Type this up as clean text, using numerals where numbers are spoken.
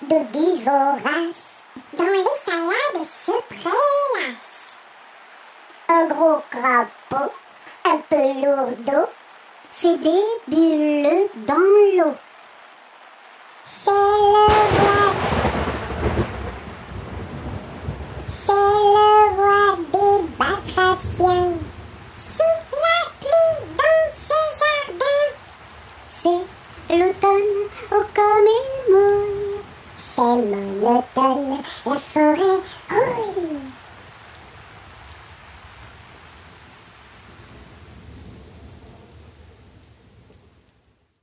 Doggy vorace, dans les salades se prélasse. Un gros crapaud, un peu lourdeau, fait des bulles dans l'eau. C'est le roi des batraciens. Sous la pluie dans ce jardin. C'est l'automne, oh comme il mouille. C'est monotone, la forêt rouille.